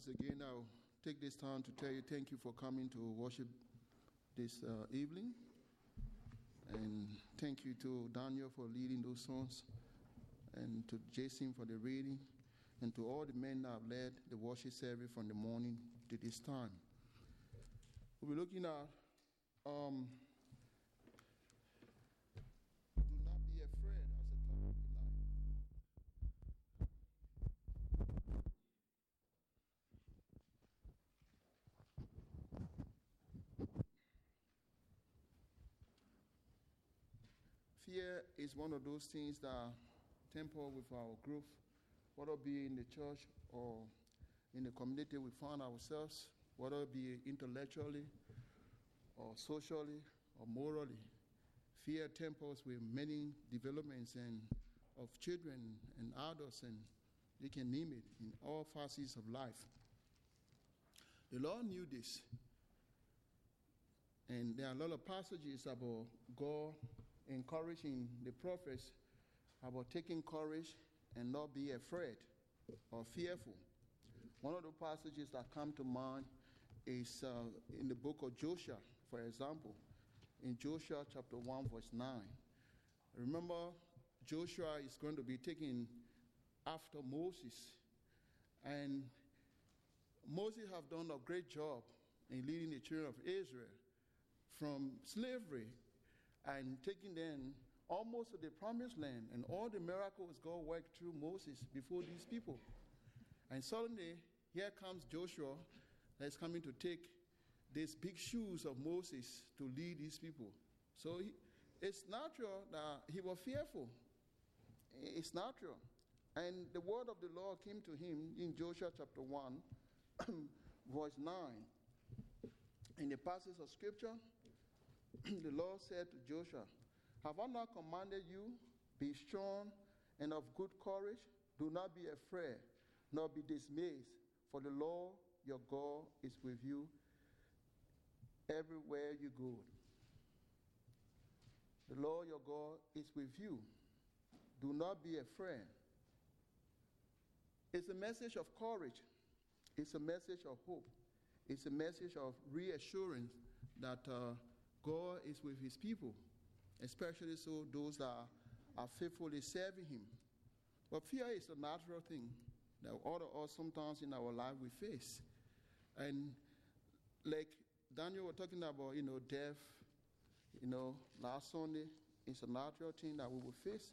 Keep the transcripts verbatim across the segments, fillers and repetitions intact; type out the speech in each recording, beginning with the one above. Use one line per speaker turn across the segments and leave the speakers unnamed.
once again, I'll take this time to tell you thank you for coming to worship this uh, evening. And thank you to Daniel for leading those songs, and to Jason for the reading, and to all the men that have led the worship service from the morning to this time. We'll be looking at um, Do Not Be Afraid as a topic tonight. Fear is one of those things that temper with our growth, whether it be in the church or in the community we find ourselves, whether it be intellectually or socially or morally. Fear tempers with many developments and of children and adults, and you can name it, in all facets of life. The Lord knew this, and there are a lot of passages about God encouraging the prophets about taking courage and not be afraid or fearful. One of the passages that come to mind is uh, in the book of Joshua, for example, in Joshua chapter one, verse nine. Remember, Joshua is going to be taken after Moses, and Moses have done a great job in leading the children of Israel from slavery and taking them almost to the promised land, and all the miracles God worked through Moses before these people. And suddenly, here comes Joshua that's coming to take these big shoes of Moses to lead these people. So he, it's natural that he was fearful. It's natural. And the word of the Lord came to him in Joshua chapter one, verse nine. In the passage of scripture, the Lord said to Joshua, "Have I not commanded you? Be strong and of good courage. Do not be afraid, nor be dismayed, for the Lord your God is with you everywhere you go." The Lord your God is with you. Do not be afraid. It's a message of courage. It's a message of hope. It's a message of reassurance that uh, God is with his people, especially so those that are, are faithfully serving him. But fear is a natural thing that all of us sometimes in our life we face. And like Daniel was talking about, you know, death, you know, last Sunday, it's a natural thing that we will face.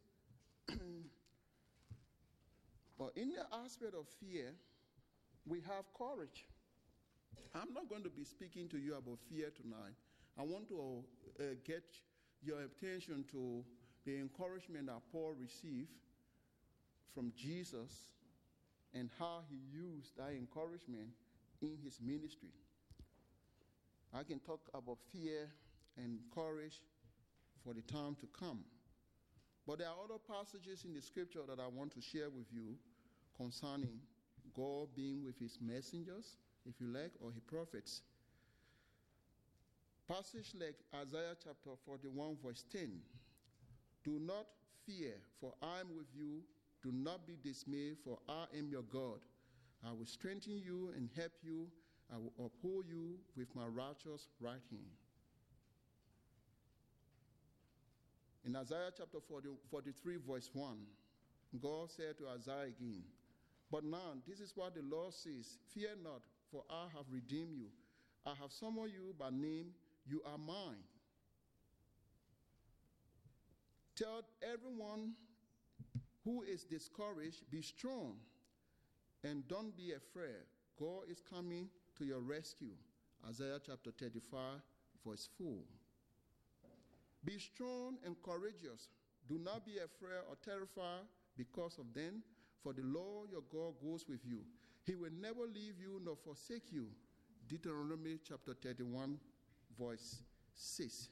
But in the aspect of fear, we have courage. I'm not going to be speaking to you about fear tonight. I want to uh, get your attention to the encouragement that Paul received from Jesus and how he used that encouragement in his ministry. I can talk about fear and courage for the time to come. But there are other passages in the scripture that I want to share with you concerning God being with his messengers, if you like, or his prophets. Passage like Isaiah chapter forty-one, verse ten. "Do not fear, for I am with you. Do not be dismayed, for I am your God. I will strengthen you and help you. I will uphold you with my righteous right hand." In Isaiah chapter forty, forty-three, verse one, God said to Isaiah again, "But now this is what the Lord says, fear not, for I have redeemed you. I have summoned you by name. You are mine. Tell everyone who is discouraged, be strong and don't be afraid. God is coming to your rescue." Isaiah chapter thirty-five, verse four. "Be strong and courageous. Do not be afraid or terrified because of them, for the Lord your God goes with you. He will never leave you nor forsake you." Deuteronomy chapter thirty-one, verse six.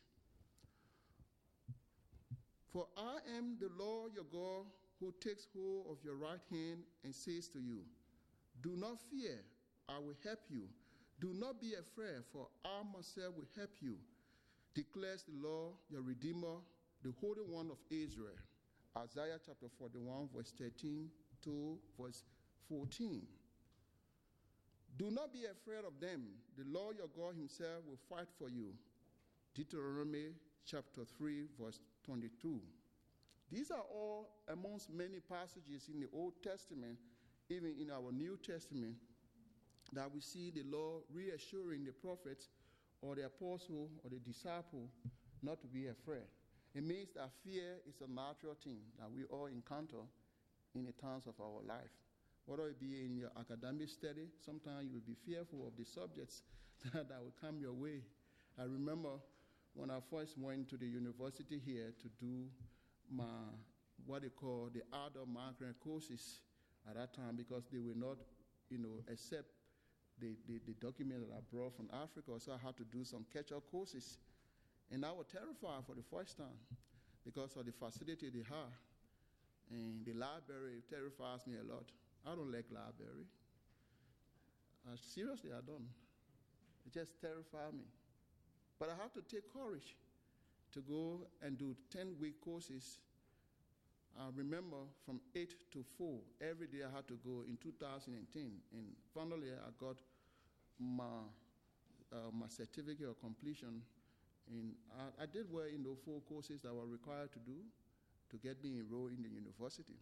"For I am the Lord your God who takes hold of your right hand and says to you, do not fear, I will help you. Do not be afraid, for I myself will help you, declares the Lord your Redeemer, the Holy One of Israel." Isaiah chapter forty-one, verse thirteen to verse fourteen. Do not be afraid of them. The Lord your God himself will fight for you. Deuteronomy chapter three, verse twenty-two. These are all amongst many passages in the Old Testament, even in our New Testament, that we see the Lord reassuring the prophets or the apostle or the disciple not to be afraid. It means that fear is a natural thing that we all encounter in the times of our life. Whether it be in your academic study, sometimes you will be fearful of the subjects that, that will come your way. I remember when I first went to the university here to do my, what they call the adult migrant courses at that time, because they will not, you know, accept the, the, the document that I brought from Africa, so I had to do some catch-up courses. And I was terrified for the first time because of the facility they have. And the library terrifies me a lot. I don't like library. Uh, seriously, I don't. It just terrifies me. But I have to take courage to go and do ten-week courses. I remember from eight to four, every day I had to go in two thousand ten. And finally, I got my, uh, my certificate of completion. And I, I did well in those four courses that were required to do to get me enrolled in the university.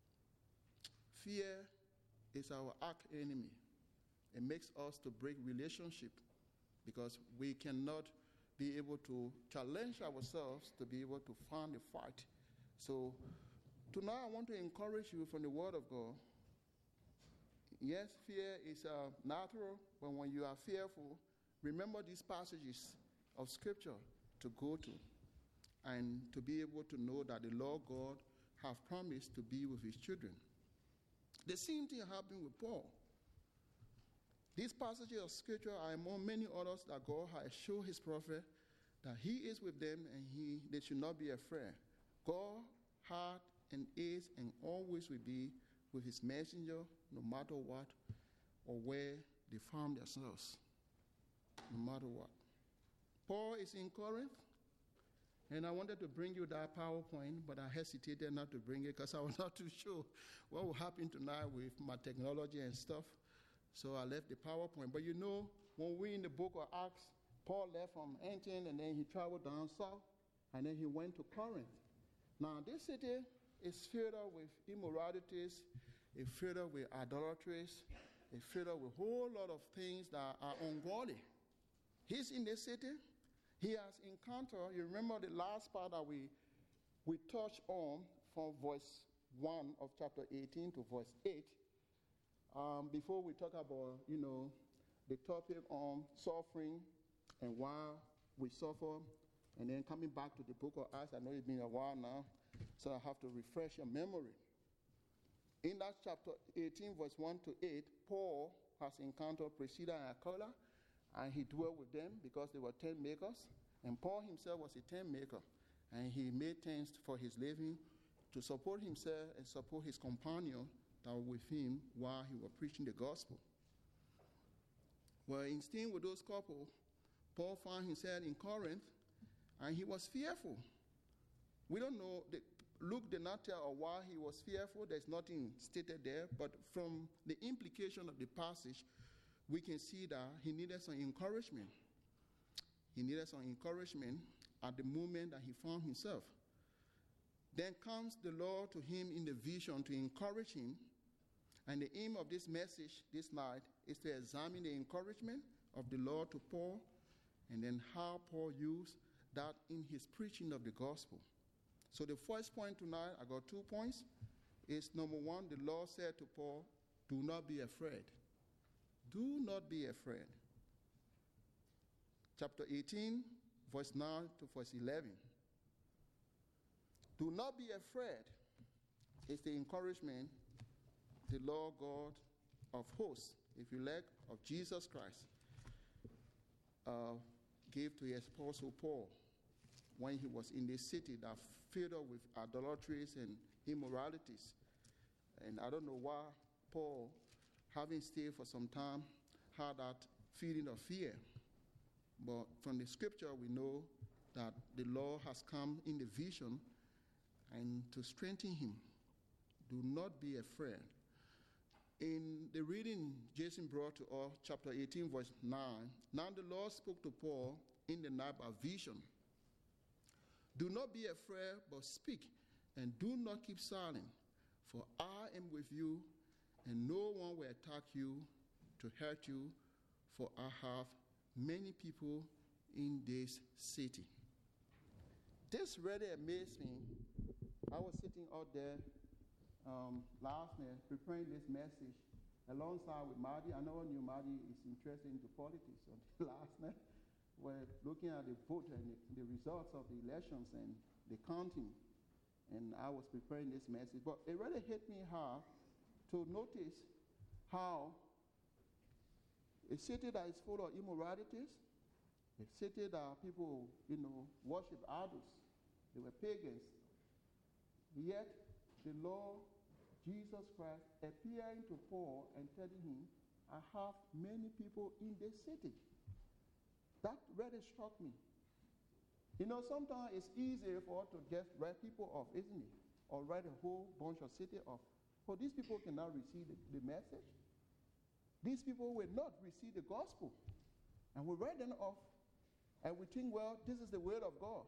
Fear is our arch enemy. It makes us to break relationship because we cannot be able to challenge ourselves to be able to find a fight. So tonight I want to encourage you from the Word of God. Yes, fear is uh, natural, but when you are fearful, remember these passages of Scripture to go to and to be able to know that the Lord God has promised to be with his children. The same thing happened with Paul. These passages of Scripture are among many others that God has shown his prophet that he is with them and he, they should not be afraid. God had and is and always will be with his messenger no matter what or where they found themselves, no matter what. Paul is in Corinth, and I wanted to bring you that PowerPoint, but I hesitated not to bring it because I was not too sure what will happen tonight with my technology and stuff. So I left the PowerPoint. But you know, when we're in the book of Acts, Paul left from Antioch, and then he traveled down south, and then he went to Corinth. Now, this city is filled up with immoralities, it's filled up with idolatries, it's filled up with a whole lot of things that are ungodly. He's in this city. He has encountered, you remember the last part that we, we touched on from verse one of chapter eighteen to verse eight. Um, before we talk about, you know, the topic on suffering and why we suffer, and then coming back to the book of Acts. I know it's been a while now, so I have to refresh your memory. In that chapter eighteen, verse one to eight, Paul has encountered Priscilla and Aquila, and he dwelt with them because they were tent makers. And Paul himself was a tent maker, and he made tents for his living to support himself and support his companion that were with him while he was preaching the gospel. Well, in staying with those couple, Paul found himself in Corinth, and he was fearful. We don't know, the, Luke did not tell why he was fearful. There's nothing stated there, but from the implication of the passage, we can see that he needed some encouragement. He needed some encouragement at the moment that he found himself. Then comes the Lord to him in the vision to encourage him. And the aim of this message this night is to examine the encouragement of the Lord to Paul, and then how Paul used that in his preaching of the gospel. So the first point tonight, I got two points, is number one, the Lord said to Paul, do not be afraid. Do not be afraid. Chapter eighteen, verse nine to verse eleven. Do not be afraid is the encouragement the Lord God of hosts, if you like, of Jesus Christ, uh, gave to his apostle Paul when he was in this city that filled up with idolatries and immoralities. And I don't know why Paul, having stayed for some time, had that feeling of fear. But from the scripture, we know that the Lord has come in the vision and to strengthen him. Do not be afraid. In the reading Jason brought to us, chapter eighteen, verse nine, now the Lord spoke to Paul in the night by vision. Do not be afraid, but speak, and do not keep silent, for I am with you, and no one will attack you to hurt you, for I have many people in this city. This really amazed me. I was sitting out there um, last night preparing this message alongside with Marty. I know you, Marty, is interested into politics. So last night, we're looking at the vote and the, the results of the elections and the counting, and I was preparing this message. But it really hit me hard to notice how a city that is full of immoralities, a city that people, you know, worship idols, they were pagans, yet the Lord Jesus Christ appearing to Paul and telling him, I have many people in this city. That really struck me. You know, sometimes it's easier for us to just write people off, isn't it? Or write a whole bunch of city off. But these people cannot receive the, the message. These people will not receive the gospel. And we write them off. And we think, well, this is the word of God.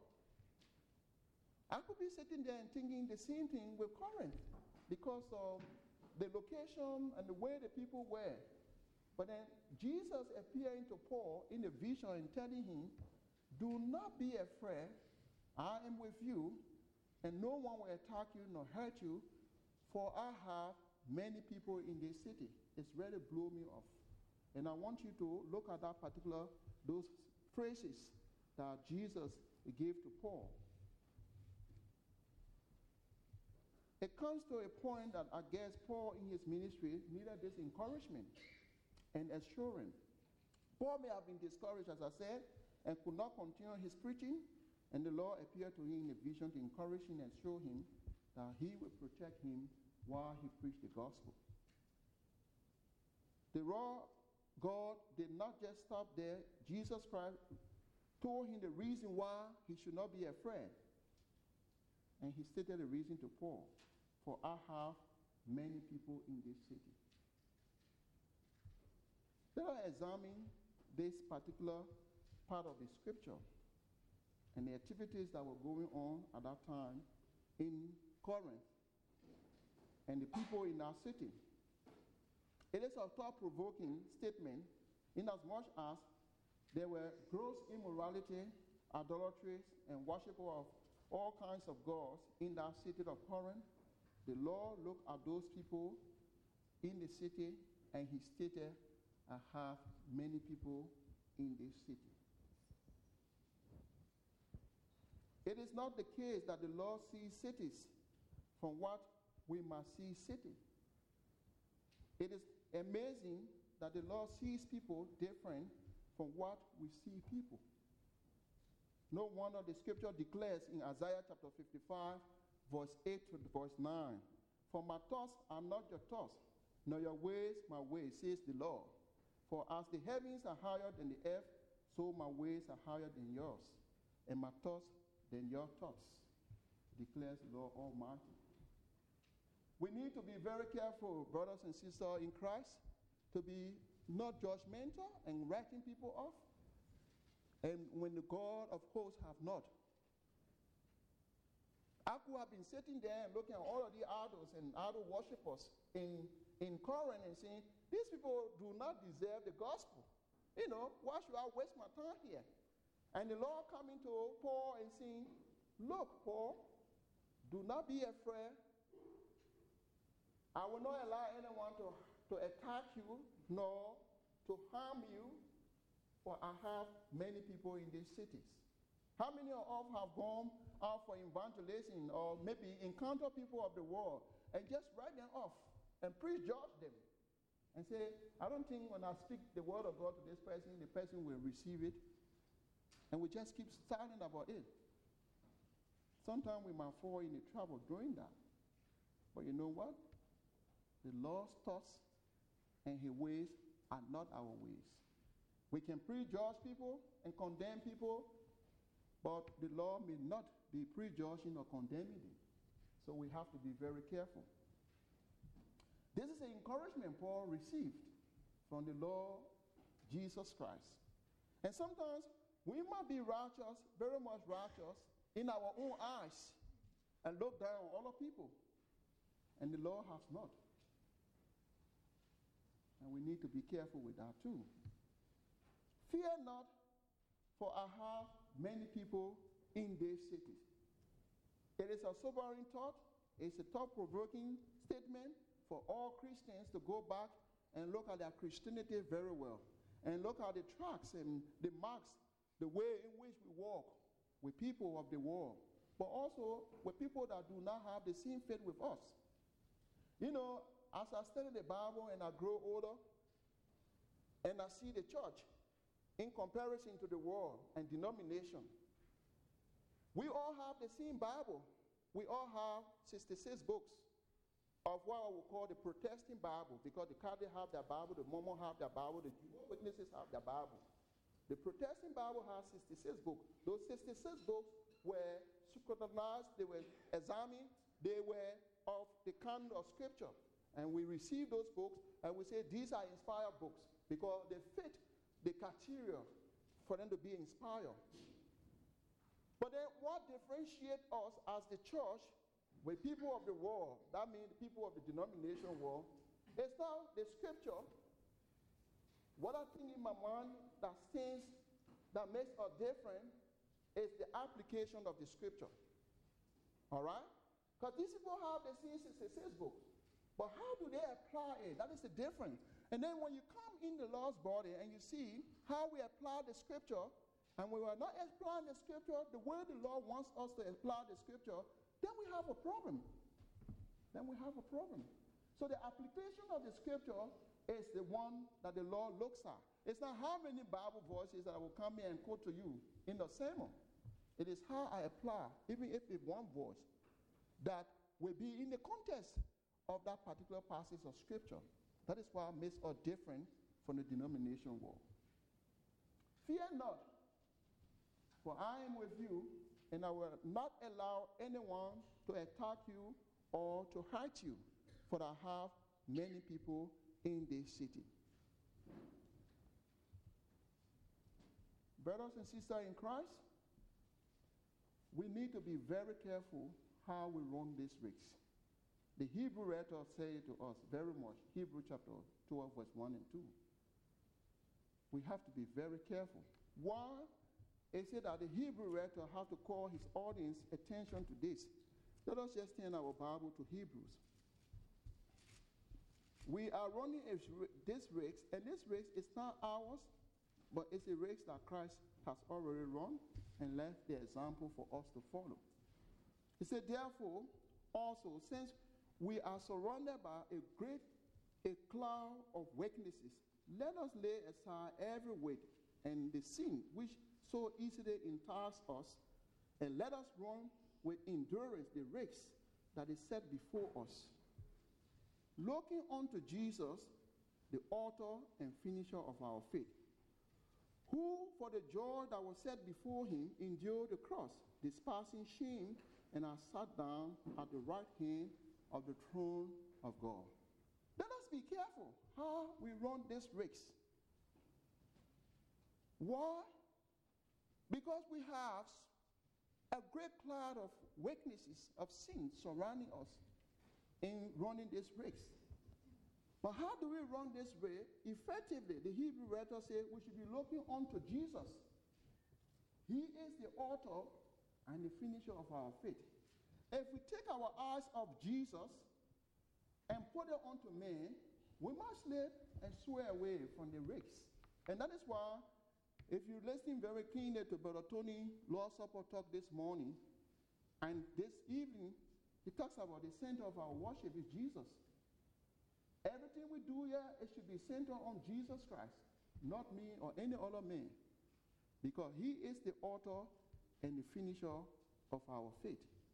I could be sitting there and thinking the same thing with Corinth because of the location and the way the people were. But then Jesus appearing to Paul in a vision and telling him, do not be afraid, I am with you, and no one will attack you nor hurt you, for I have many people in this city. It's really blew me off. And I want you to look at that particular, those phrases that Jesus gave to Paul. It comes to a point that I guess Paul in his ministry needed this encouragement and assurance. Paul may have been discouraged, as I said, and could not continue his preaching, and the Lord appeared to him in a vision to encourage him and show him that he would protect him while he preached the gospel. The raw God did not just stop there. Jesus Christ told him the reason why he should not be afraid. And he stated the reason to Paul, for I have many people in this city. Let us examine this particular part of the scripture and the activities that were going on at that time in Corinth and the people in our city. It is a thought-provoking statement inasmuch as there were gross immorality, idolatries, and worship of all kinds of gods in that city of Corinth. The Lord looked at those people in the city and he stated, I have many people in this city. It is not the case that the Lord sees cities from what we must see city. It is amazing that the Lord sees people different from what we see people. No wonder the scripture declares in Isaiah chapter fifty-five, verse eight to verse nine, for my thoughts are not your thoughts, nor your ways my ways, says the Lord. For as the heavens are higher than the earth, so my ways are higher than yours, and my thoughts than your thoughts, declares the Lord Almighty. We need to be very careful, brothers and sisters in Christ, to be not judgmental and writing people off, and when the God of hosts have not. I could have been sitting there and looking at all of the idols and idol worshippers in, in Corinth and saying, these people do not deserve the gospel. You know, why should I waste my time here? And the Lord coming to Paul and saying, look, Paul, do not be afraid. I will not allow anyone to, to attack you, nor to harm you, for I have many people in these cities. How many of us have gone out for evangelism or maybe encounter people of the world and just write them off and prejudge them and say, I don't think when I speak the word of God to this person, the person will receive it. And we just keep silent about it. Sometimes we might fall into trouble doing that. But you know what? The Lord's thoughts and his ways are not our ways. We can prejudge people and condemn people, but the Lord may not be prejudging or condemning them. So we have to be very careful. This is an encouragement Paul received from the Lord Jesus Christ. And sometimes we might be righteous, very much righteous, in our own eyes and look down on other people. And the Lord has not. And we need to be careful with that too. Fear not, for I have many people in these cities. It is a sobering thought. It's a thought-provoking statement for all Christians to go back and look at their Christianity very well. And look at the tracks and the marks, the way in which we walk with people of the world. But also with people that do not have the same faith with us. You know, as I study the Bible and I grow older, and I see the church in comparison to the world and denomination, we all have the same Bible. We all have sixty-six books of what I would call the Protestant Bible, because the Catholics have their Bible, the Mormons have their Bible, the Jehovah's Witnesses have their Bible. The Protestant Bible has sixty-six books. Those sixty-six books were scrutinized, they were examined, they were of the canon of Scripture. And we receive those books and we say these are inspired books because they fit the criteria for them to be inspired. But then what differentiates us as the church with people of the world, that means people of the denomination world, is not the Scripture. What I think in my mind that stands, that makes us different, is the application of the Scripture. All right? Because these people have the same sixty-six books. But how do they apply it? That is the difference. And then when you come in the Lord's body and you see how we apply the Scripture, and we are not applying the Scripture the way the Lord wants us to apply the Scripture, then we have a problem. Then we have a problem. So the application of the Scripture is the one that the Lord looks at. It's not how many Bible verses that I will come here and quote to you in the sermon. It is how I apply, even if it's one verse, that will be in the context of that particular passage of Scripture. That is why it makes us different from the denomination world. Fear not, for I am with you, and I will not allow anyone to attack you or to hurt you, for I have many people in this city. Brothers and sisters in Christ, we need to be very careful how we run this race. The Hebrew writer said to us very much, Hebrew chapter twelve, verse one and two. We have to be very careful. Why? It said that the Hebrew writer has to call his audience attention to this. Let us just turn our Bible to Hebrews. We are running a, this race, and this race is not ours, but it's a race that Christ has already run and left the example for us to follow. He said, therefore, also, since we are surrounded by a great a cloud of witnesses, let us lay aside every weight and the sin which so easily entires us, and let us run with endurance the race that is set before us, looking unto Jesus, the author and finisher of our faith, who for the joy that was set before him endured the cross, despising shame, and has sat down at the right hand of the throne of God. Let us be careful how we run this race. Why? Because we have a great cloud of witnesses of sin surrounding us in running this race. But how do we run this race effectively? The Hebrew writer says we should be looking unto Jesus. He is the author and the finisher of our faith. If we take our eyes off Jesus and put it onto man, we must slip and swear away from the race. And that is why, if you listen very keenly to Brother Tony Lord's Supper talk this morning, and this evening, he talks about the center of our worship is Jesus. Everything we do here, it should be centered on Jesus Christ, not me or any other man, because he is the author and the finisher of our faith.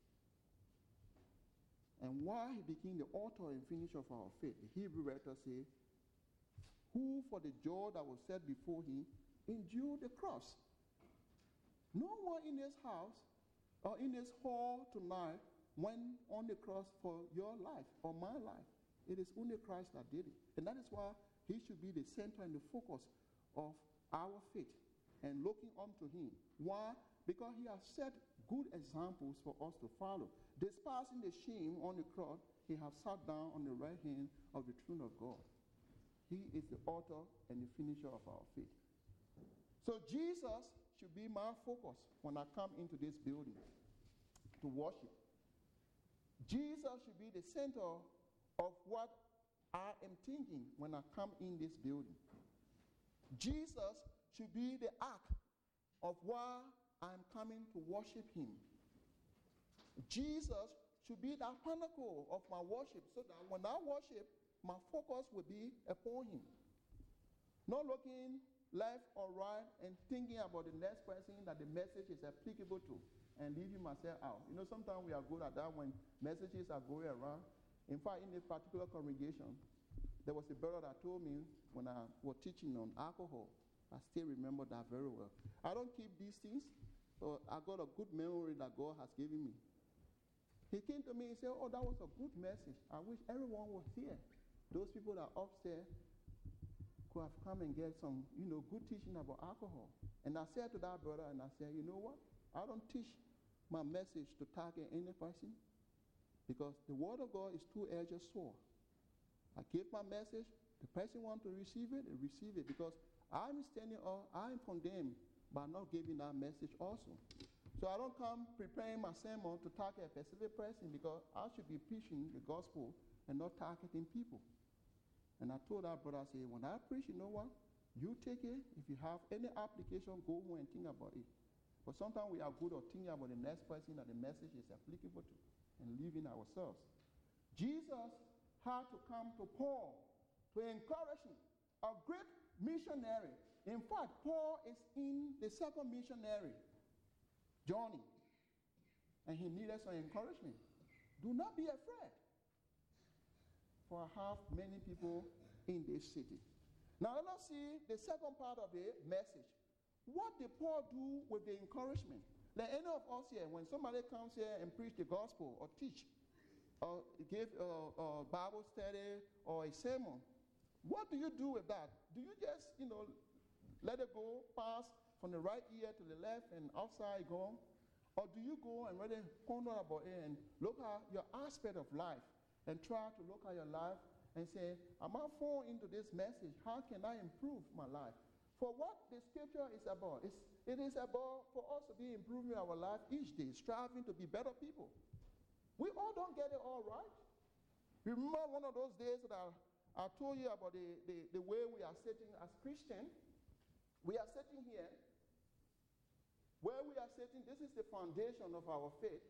And why he became the author and finisher of our faith, the Hebrew writer says, who for the joy that was set before him endured the cross. No one in this house or in this hall tonight went on the cross for your life or my life. It is only Christ that did it. And that is why he should be the center and the focus of our faith and looking unto him. Why? Because he has set good examples for us to follow. Despising the shame on the cross, he has sat down on the right hand of the throne of God. He is the author and the finisher of our faith. So Jesus should be my focus when I come into this building to worship. Jesus should be the center of what I am thinking when I come in this building. Jesus should be the ark of why I'm coming to worship him. Jesus should be the pinnacle of my worship so that when I worship, my focus will be upon him. Not looking left or right and thinking about the next person that the message is applicable to and leaving myself out. You know, sometimes we are good at that when messages are going around. In fact, in a particular congregation, there was a brother that told me when I was teaching on alcohol. I still remember that very well. I don't keep these things, but I got a good memory that God has given me. He came to me and said, oh, that was a good message. I wish everyone was here. Those people that are upstairs could have come and get some, you know, good teaching about alcohol. And I said to that brother, and I said, you know what? I don't teach my message to target any person because the word of God is two-edged sword. I give my message, the person wants to receive it, and receive it because I'm standing up, I'm condemned by not giving that message also. So I don't come preparing my sermon to target a specific person because I should be preaching the gospel and not targeting people. And I told that brother, I said, when I preach, you know what? You take it. If you have any application, go home and think about it. But sometimes we are good at thinking about the next person that the message is applicable to and leaving ourselves. Jesus had to come to Paul to encourage him, a great missionary. In fact, Paul is in the second missionary journey, and he needed some encouragement. Do not be afraid, for I have many people in this city. Now let us see the second part of the message. What did Paul do with the encouragement? Like any of us here, when somebody comes here and preach the gospel or teach or give a, a Bible study or a sermon, what do you do with that? Do you just, you know, let it go, pass from the right ear to the left and outside go? Or do you go and really ponder about it and look at your aspect of life and try to look at your life and say, am I falling into this message? How can I improve my life? For what the scripture is about, it's, it is about for us to be improving our life each day, striving to be better people. We all don't get it all right. Remember one of those days that I, I told you about the, the, the way we are sitting as Christians? We are sitting here. Where we are sitting, this is the foundation of our faith.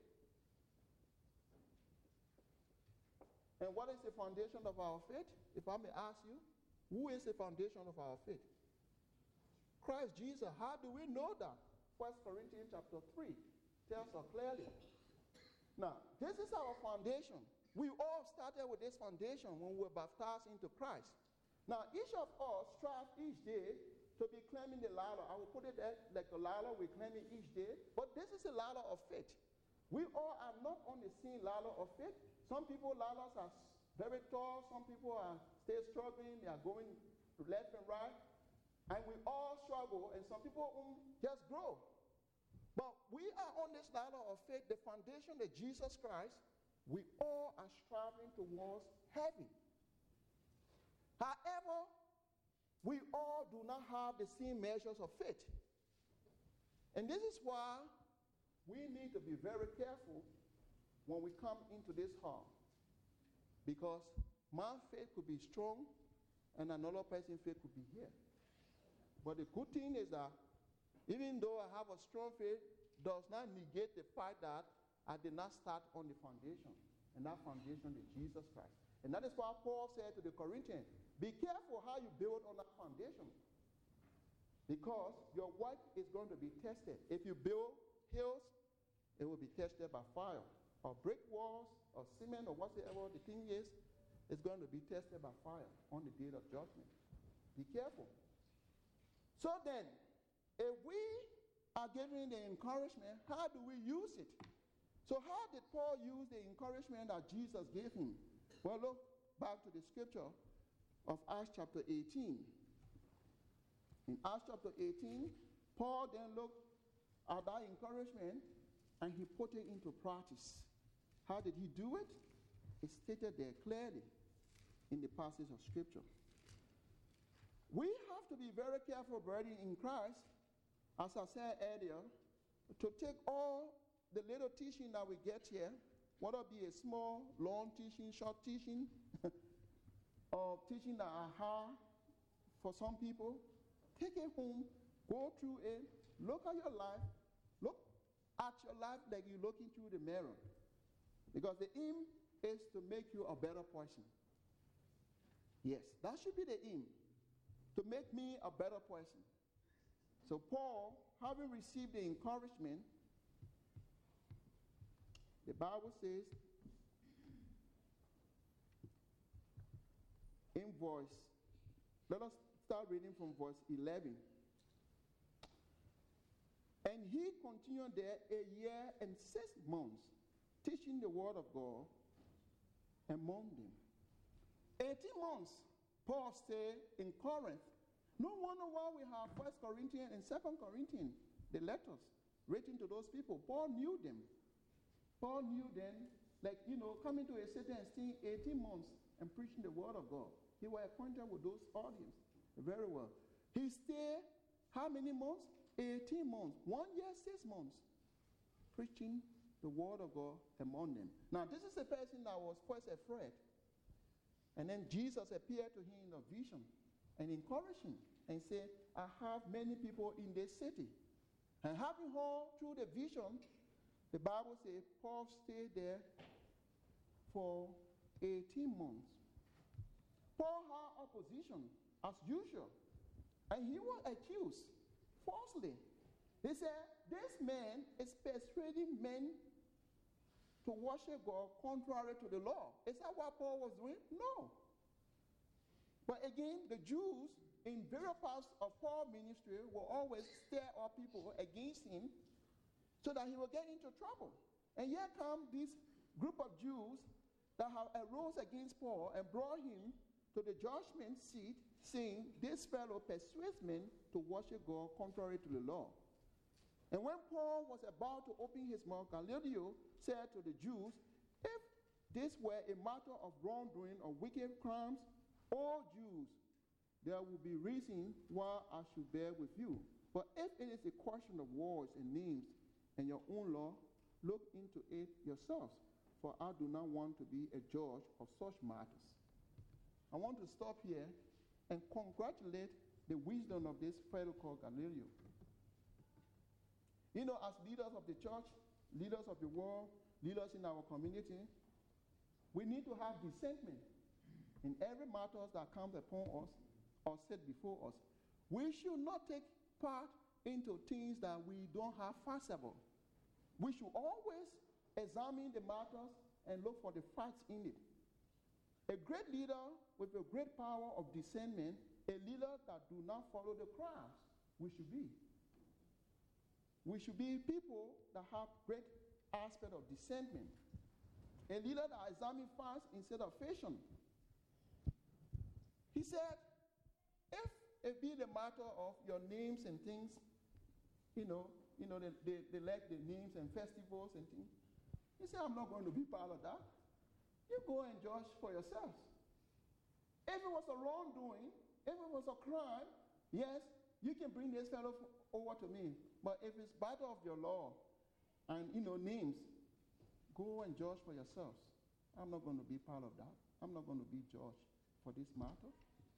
And what is the foundation of our faith? If I may ask you, who is the foundation of our faith? Christ Jesus. How do we know that? First Corinthians chapter three tells us clearly. Now, this is our foundation. We all started with this foundation when we were baptized into Christ. Now, each of us strive each day to be climbing the ladder. I will put it there like a ladder we're climbing each day. But this is a ladder of faith. We all are not on the same ladder of faith. Some people ladders are very tall. Some people are still struggling. They are going left and right. And we all struggle, and some people um, just grow. But we are on this ladder of faith, the foundation of Jesus Christ. We all are striving towards heaven. However, we all do not have the same measures of faith. And this is why we need to be very careful when we come into this hall. Because my faith could be strong, and another person's faith could be here. But the good thing is that even though I have a strong faith, does not negate the fact that I did not start on the foundation. And that foundation is Jesus Christ. And that is why Paul said to the Corinthians, be careful how you build on that foundation. Because your work is going to be tested. If you build hills, it will be tested by fire. Or brick walls, or cement, or whatever the thing is, it's going to be tested by fire on the day of judgment. Be careful. So then, if we are giving the encouragement, how do we use it? So how did Paul use the encouragement that Jesus gave him? Well, look, back to the scripture of Acts chapter eighteen. In Acts chapter eighteen, Paul then looked at that encouragement and he put it into practice. How did he do it? It's stated there clearly in the passage of scripture. We have to be very careful, brethren, in Christ, as I said earlier, to take all the little teaching that we get here, whether it be a small, long teaching, short teaching, or teaching that are hard for some people, take it home, go through it, look at your life, look at your life like you're looking through the mirror. Because the aim is to make you a better person. Yes, that should be the aim, to make me a better person. So Paul, having received the encouragement, the Bible says in verse, let us start reading from verse eleven. And he continued there a year and six months, teaching the word of God among them. eighteen months, Paul stayed in Corinth. No wonder why we have First Corinthians and Second Corinthians, the letters written to those people. Paul knew them. Paul knew them, like, you know, coming to a city and staying eighteen months and preaching the word of God. He was acquainted with those audience very well. He stayed how many months? eighteen months. One year, six months, preaching the word of God among them. Now, this is a person that was first afraid. And then Jesus appeared to him in a vision and encouraged him and said, I have many people in this city. And having heard through the vision, the Bible says Paul stayed there for eighteen months. Paul had opposition as usual, and he was accused falsely. They said, this man is persuading men to worship God contrary to the law. Is that what Paul was doing? No. But again, the Jews in various parts of Paul's ministry will always stir up people against him so that he will get into trouble. And here come this group of Jews that have arose against Paul and brought him to the judgment seat, saying, this fellow persuades men to worship God contrary to the law. And when Paul was about to open his mouth, Gamaliel said to the Jews, if this were a matter of wrongdoing or wicked crimes, all Jews, there will be reason why I should bear with you. But if it is a question of words and names and your own law, look into it yourselves, for I do not want to be a judge of such matters. I want to stop here and congratulate the wisdom of this fellow called Gamaliel. You know, as leaders of the church, leaders of the world, leaders in our community, we need to have discernment in every matter that comes upon us or set before us. We should not take part into things that we don't have facts about. We should always examine the matters and look for the facts in it. A great leader with a great power of discernment, a leader that do not follow the crowds, we should be. We should be people that have great aspect of discernment. A leader that examines facts instead of fashion. He said, if it be the matter of your names and things, you know, you know, they, they, they like the names and festivals and things. He said, I'm not going to be part of that. You go and judge for yourselves. If it was a wrongdoing, if it was a crime, yes, you can bring this fellow over to me. But if it's matter of your law and, you know, names, go and judge for yourselves. I'm not going to be part of that. I'm not going to be judged for this matter.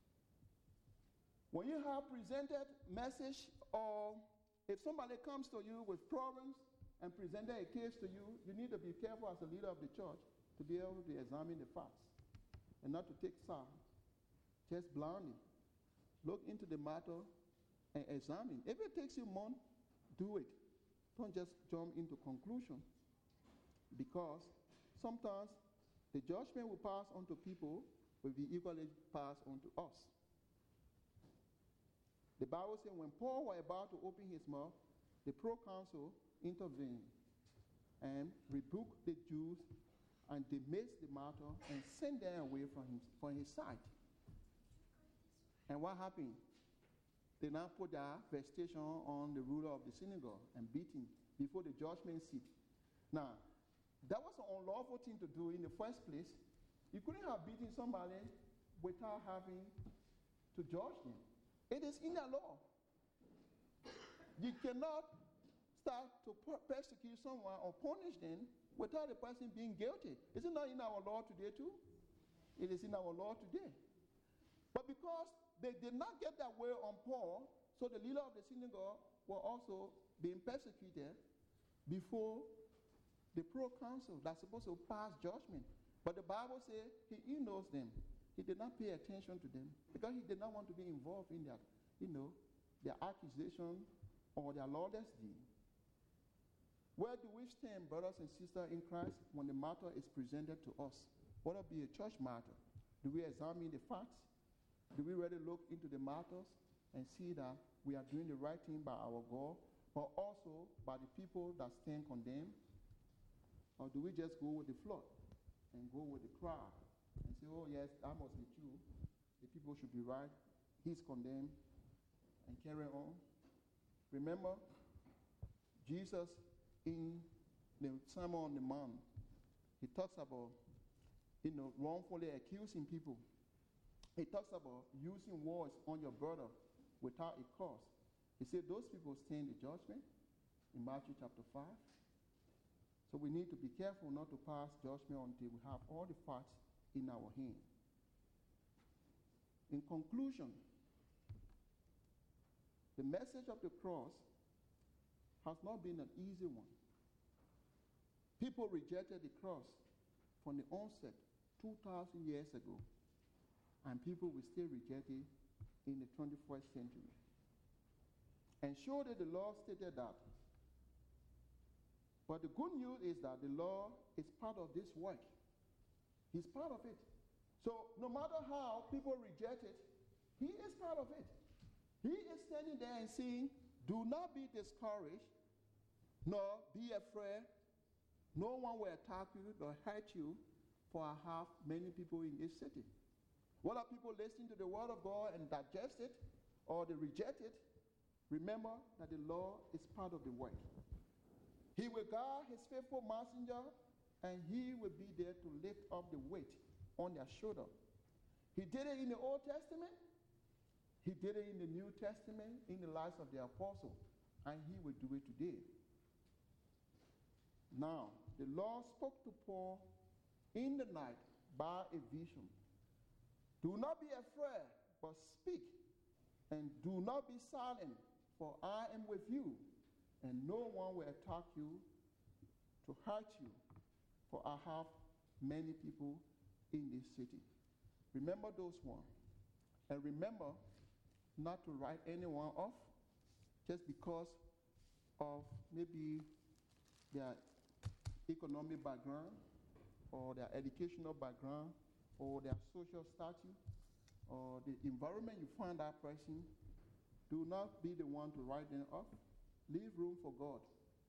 When you have presented message, or if somebody comes to you with problems and presented a case to you, you need to be careful as a leader of the church to be able to examine the facts and not to take sides just blindly. Look into the matter and examine. If it takes you a month, do it. Don't just jump into conclusion, because sometimes the judgment we pass on to people will be equally passed on to us. The Bible says when Paul was about to open his mouth, the proconsul intervened and rebuked the Jews and they missed the matter and sent them away from him from his sight. And what happened? They now put their vestation on the ruler of the synagogue and beat him before the judgment seat. Now, that was an unlawful thing to do in the first place. You couldn't have beaten somebody without having to judge them. It is in the law. You cannot start to persecute someone or punish them without the person being guilty. Is it not in our law today too? It is in our law today. But because they did not get that way on Paul, so the leader of the synagogue were also being persecuted before the proconsul that's supposed to pass judgment. But the Bible says he, he knows them. He did not pay attention to them because he did not want to be involved in their, you know, their accusation or their lawless deed. Where do we stand, brothers and sisters in Christ, when the matter is presented to us? What will be a church matter? Do we examine the facts? Do we really look into the matters and see that we are doing the right thing by our God, but also by the people that stand condemned? Or do we just go with the flock and go with the crowd and say, oh yes, that must be true. The people should be right. He's condemned, and carry on? Remember, Jesus in the Sermon on the Mount, he talks about, you know, wrongfully accusing people. He talks about using words on your brother without a cause. He said those people stand the judgment in Matthew chapter five. So we need to be careful not to pass judgment until we have all the facts in our hand. In conclusion, the message of the cross has not been an easy one. People rejected the cross from the onset two thousand years ago, and people will still reject it in the twenty-first century. And surely the Lord stated that. But the good news is that the Lord is part of this work. He's part of it. So no matter how people reject it, he is part of it. He is standing there and saying, do not be discouraged, nor be afraid. No one will attack you nor hurt you, for I have many people in this city. Whether people listen to the word of God and digest it, or they reject it, remember that the Lord is part of the work. He will guard his faithful messenger, and he will be there to lift up the weight on their shoulder. He did it in the Old Testament. He did it in the New Testament, in the lives of the apostles, and he will do it today. Now, the Lord spoke to Paul in the night by a vision. Do not be afraid, but speak, and do not be silent, for I am with you, and no one will attack you to hurt you, for I have many people in this city. Remember those ones. And remember not to write anyone off just because of maybe their economic background or their educational background or their social status or the environment you find that person. Do not be the one to write them off. Leave room for God.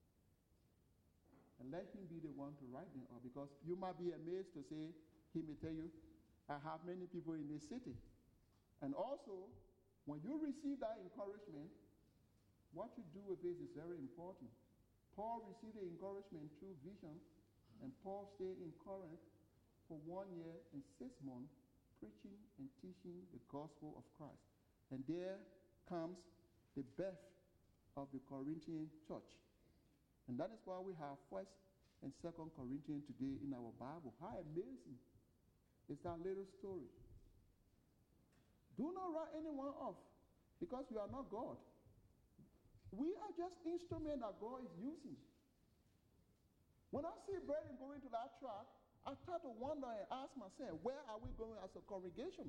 And let him be the one to write them off, because you might be amazed to say, he may tell you, I have many people in this city. And also, when you receive that encouragement, what you do with it is very important. Paul received the encouragement through vision, and Paul stayed in Corinth for one year and six months, preaching and teaching the gospel of Christ. And there comes the birth of the Corinthian church. And that is why we have First and Second Corinthians today in our Bible. How amazing is that little story. Do not write anyone off, because you are not God. We are just instruments that God is using. When I see brethren going to that track, I start to wonder and ask myself, where are we going as a congregation?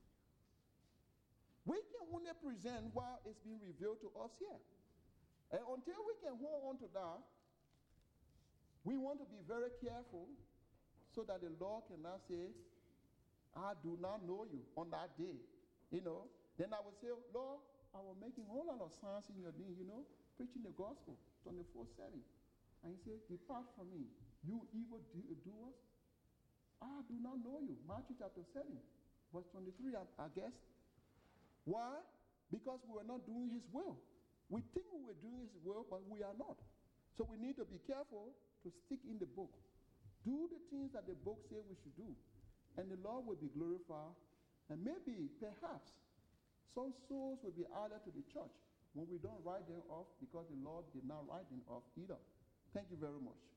We can only present what is being revealed to us here. And until we can hold on to that, we want to be very careful so that the Lord cannot say, I do not know you on that day. You know, then I will say, Lord, I was making a whole lot of signs in your name, you know, preaching the gospel twenty-four seven. And he said, depart from me, you evil do- doers. I do not know you. Matthew chapter seven, verse twenty-three, I, I guess. Why? Because we were not doing his will. We think we were doing his will, but we are not. So we need to be careful to stick in the book. Do the things that the book says we should do. And the Lord will be glorified. And maybe, perhaps, some souls will be added to the church when we don't write them off, because the Lord did not write them off either. Thank you very much.